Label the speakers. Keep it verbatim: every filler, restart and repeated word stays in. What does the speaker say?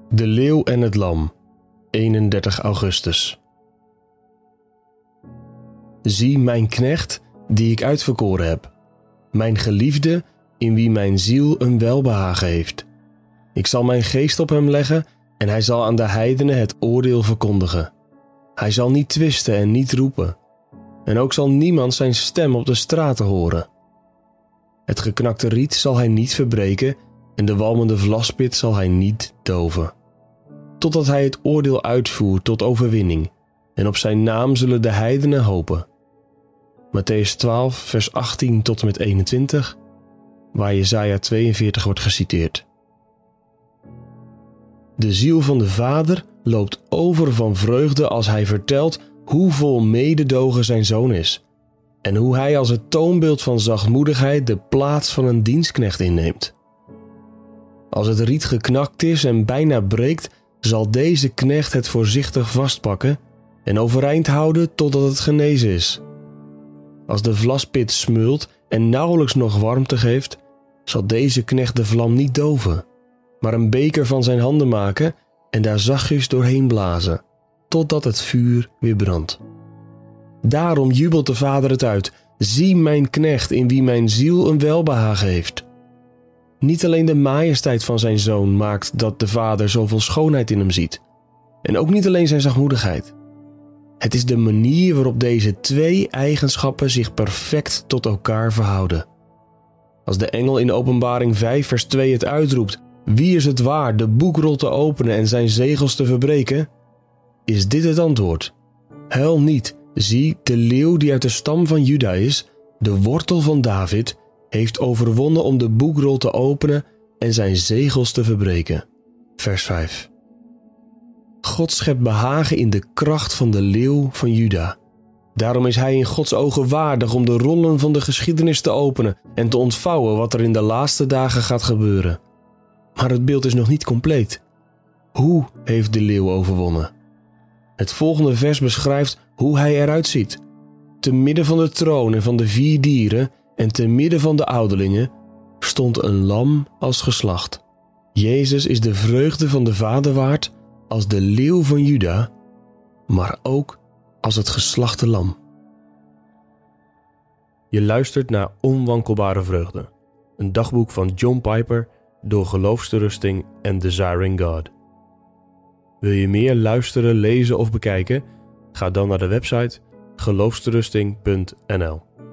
Speaker 1: De leeuw en het lam, eenendertig augustus. Zie mijn knecht, die ik uitverkoren heb, mijn geliefde, in wie mijn ziel een welbehagen heeft. Ik zal mijn geest op hem leggen en hij zal aan de heidenen het oordeel verkondigen. Hij zal niet twisten en niet roepen. En ook zal niemand zijn stem op de straten horen. Het geknakte riet zal hij niet verbreken en de walmende vlaspit zal hij niet doven. Totdat hij het oordeel uitvoert tot overwinning en op zijn naam zullen de heidenen hopen. Mattheüs twaalf, vers achttien tot en met eenentwintig, waar Jesaja tweeënveertig wordt geciteerd. De ziel van de vader loopt over van vreugde als hij vertelt hoe vol mededogen zijn zoon is en hoe hij als het toonbeeld van zachtmoedigheid de plaats van een dienstknecht inneemt. Als het riet geknakt is en bijna breekt, zal deze knecht het voorzichtig vastpakken en overeind houden totdat het genezen is. Als de vlaspit smult en nauwelijks nog warmte geeft, zal deze knecht de vlam niet doven, maar een beker van zijn handen maken en daar zachtjes doorheen blazen, totdat het vuur weer brandt. Daarom jubelt de vader het uit: zie mijn knecht, in wie mijn ziel een welbehagen heeft. Niet alleen de majesteit van zijn zoon maakt dat de vader zoveel schoonheid in hem ziet, en ook niet alleen zijn zachtmoedigheid. Het is de manier waarop deze twee eigenschappen zich perfect tot elkaar verhouden. Als de engel in Openbaring vijf vers twee het uitroept: wie is het waard de boekrol te openen en zijn zegels te verbreken? Is dit het antwoord: huil niet, zie, de leeuw die uit de stam van Juda is, de wortel van David, heeft overwonnen om de boekrol te openen en zijn zegels te verbreken. Vers vijf. God schept behagen in de kracht van de leeuw van Juda. Daarom is hij in Gods ogen waardig om de rollen van de geschiedenis te openen en te ontvouwen wat er in de laatste dagen gaat gebeuren. Maar het beeld is nog niet compleet. Hoe heeft de leeuw overwonnen? Het volgende vers beschrijft hoe hij eruit ziet. Te midden van de troon en van de vier dieren en te midden van de ouderlingen stond een lam als geslacht. Jezus is de vreugde van de Vader waard als de leeuw van Juda, maar ook als het geslachte lam. Je luistert naar Onwankelbare Vreugde, een dagboek van John Piper door Geloofsterusting en Desiring God. Wil je meer luisteren, lezen of bekijken? Ga dan naar de website geloofsterusting punt n l.